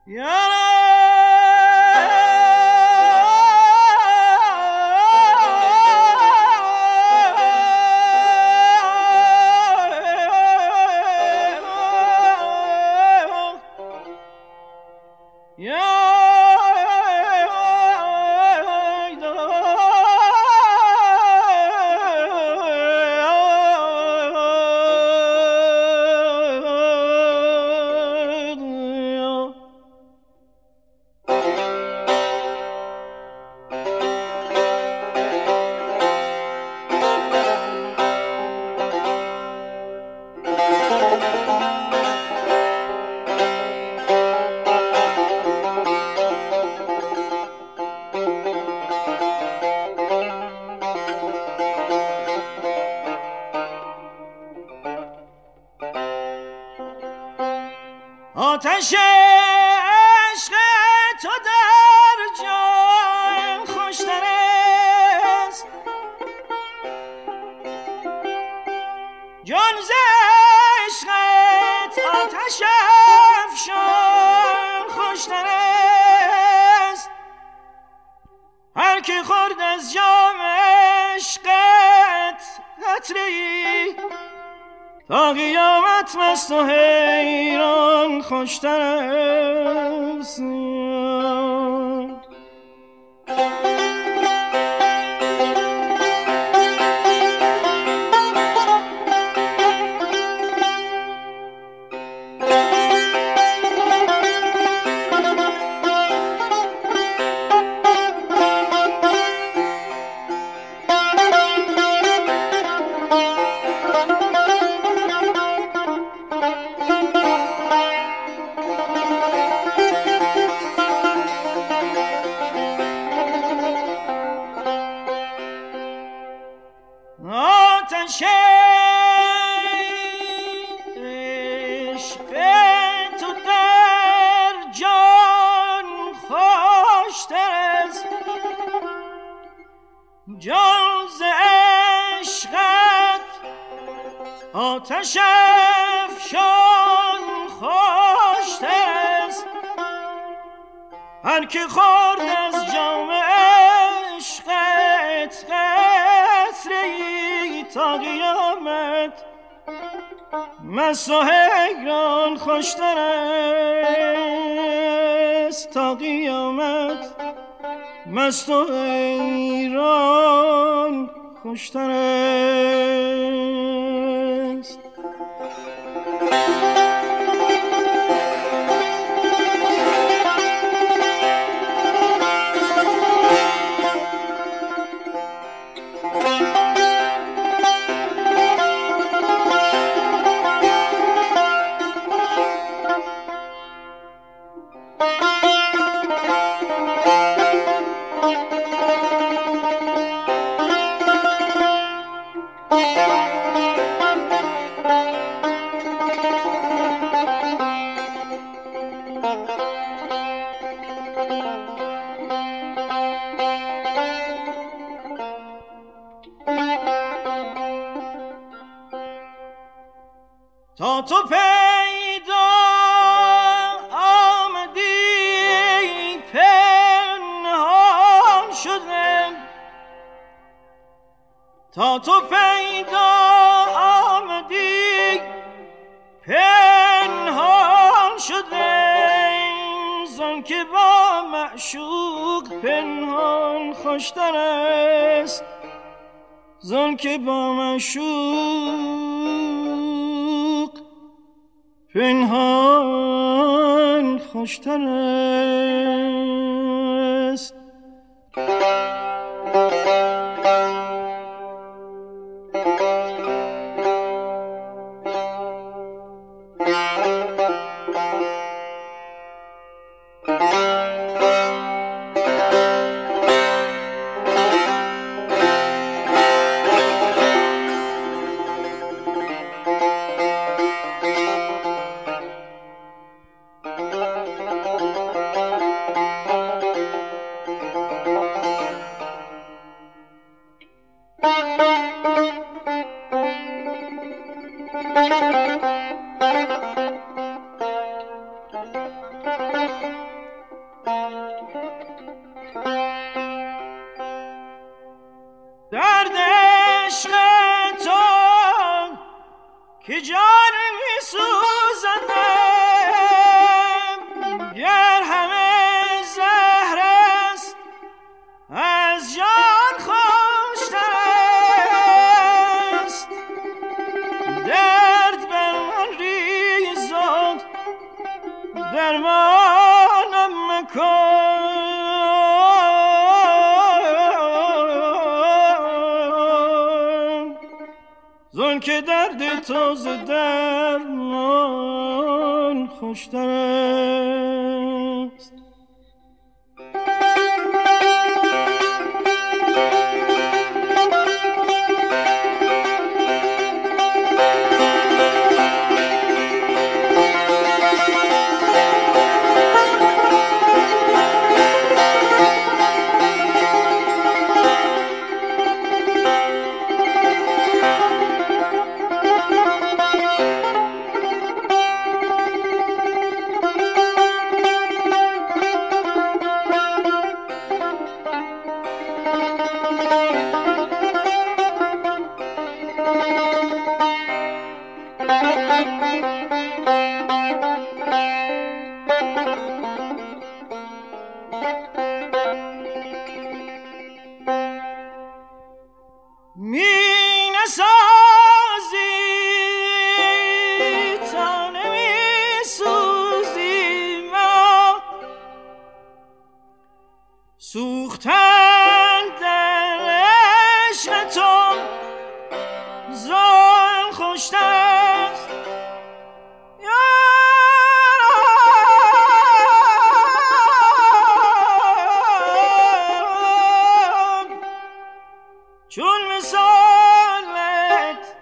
آتش عشق تو در جان خوشتر است، جان ز عشقت آتش افشان خوشتر است. هر که خورد از جام عشقت قطره‌ای، تا قیامت مست و حیران خوشتر است. آتش عشق تو در جان خوشتر است، جان ز عشقت آتش افشان خوشتر است. هر که خورد از جام عشقت قطره‌ای، تا قیامت مست و حیران خوشتر است. تا قیامت مست و حیران خوشتر است. تا تو پیدا آمدی پنهان شدم، تا تو پیدا آمدی پنهان شدم. زن که با معشوق پنهان خوشتر است، زن که با معشوق پنهان خوشتر است. درد عشق تو که جان می سوزندم، گر همه زهر است از جان خوشتر است. درد بر من ریزد درمانم مکن، زن که درد تو ز درمان خوشتر است. سوختن در عشق تو زان خوشتر است. چون مثالت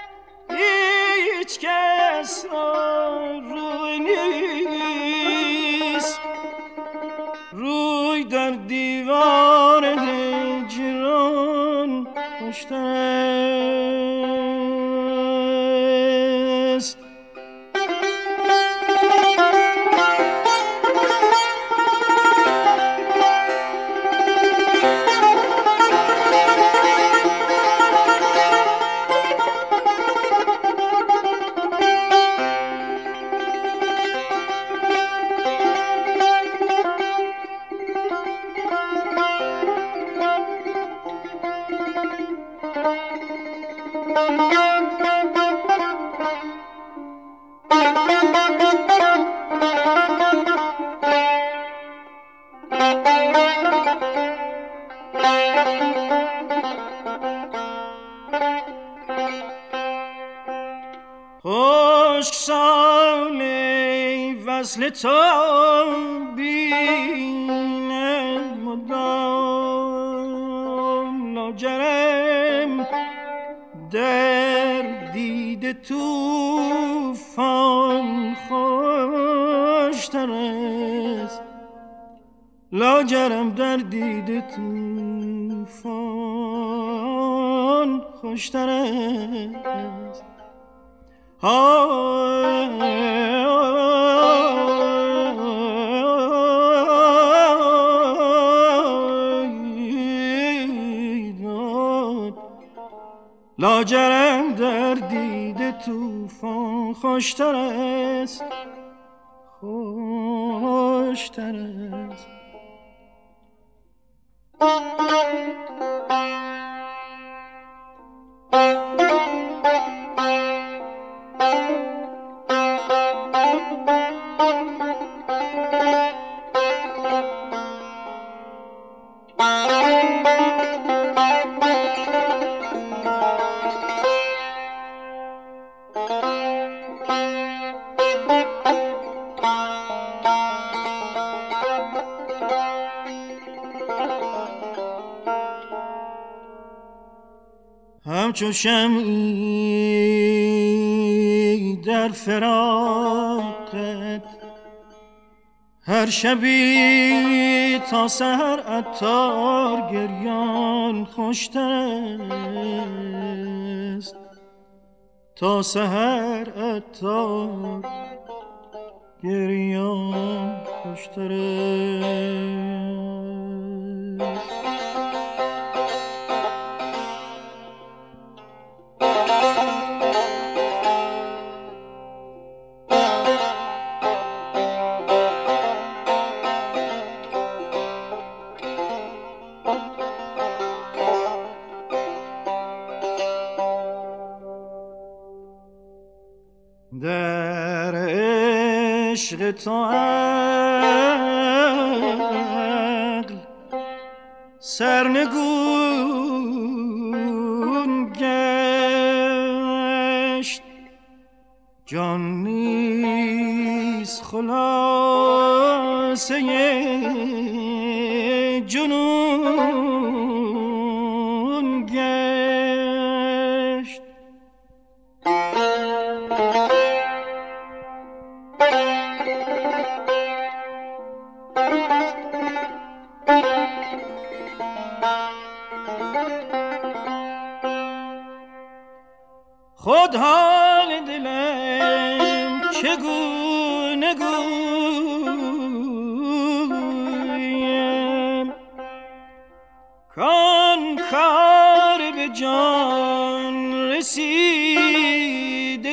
هیچ کس را روی نیست، روی در دیوار هجران خوشتر است. خشک سال وصل تو بینم مدام، لاجرم در دیده توفان خوشتر است، لاجرم در دیده توفان خوشتر است. لاجرم در دیده توفان خوشتر است، خوشتر است. همچو شمعی در فراقت هر شبی تا سحر عطار گریان خوشتر است، تا سحر عطار گریان خوشتر است. در عشق تو عقل سرنگون گشت، جان نیز خلاصه جنون گشت. خود حال دلم چگونه گویم، کان کار به جان رسیده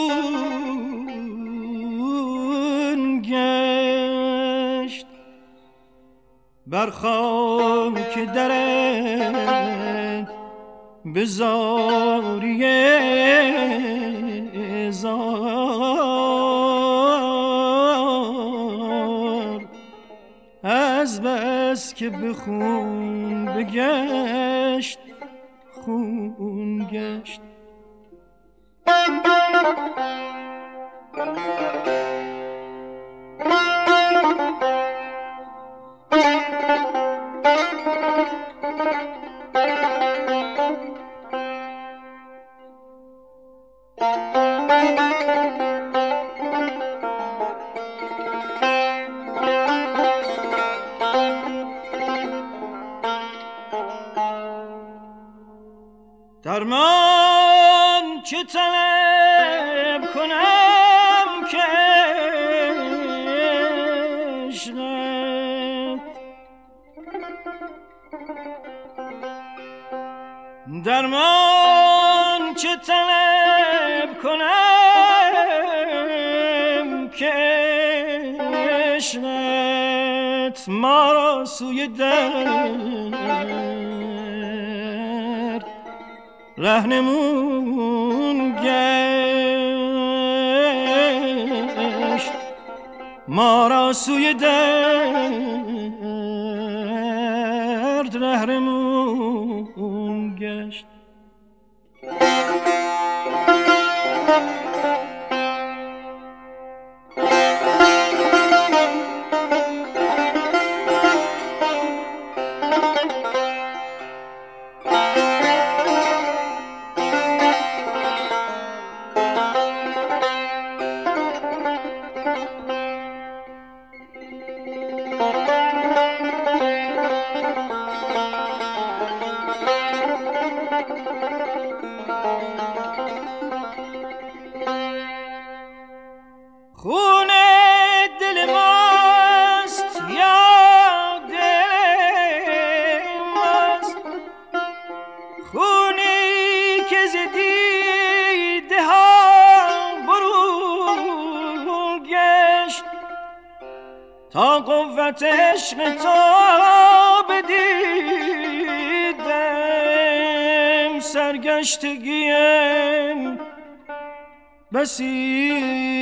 چون گشت. بر خاک درت به زاریه زار، از بس که به خون بگشت خون گشت. درمان چه طلب کنم که عشقت، درمان چه طلب کنم که عشقت ما را سوی درد رهنمون گشت، ما را سوی درد رهنمون گشت. خون دل ماست یا دل ماست، خونی که ز دیده ها برون گشت، تا قوت عشق تو بدیدم سرگشتگیم بسی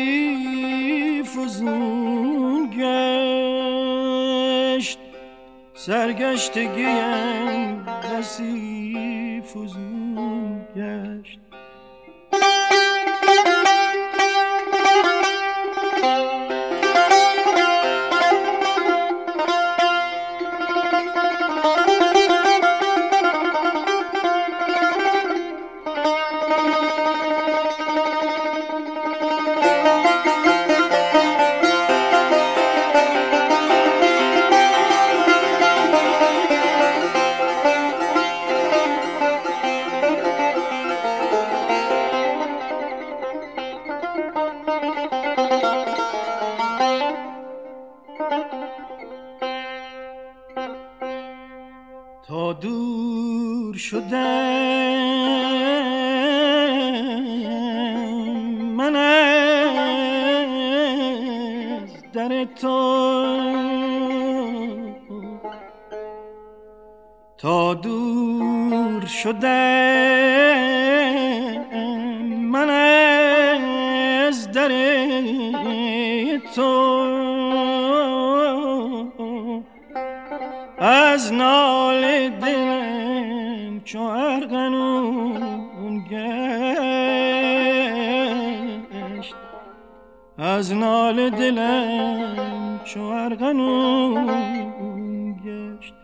فزون گشت، سرگشتگیم بسی فزون گشت. تا دور شده من از در تو، تا دور شده من از در تو، از ناله دلم چو ارغنون گشت، از ناله دلم چو ارغنون گشت.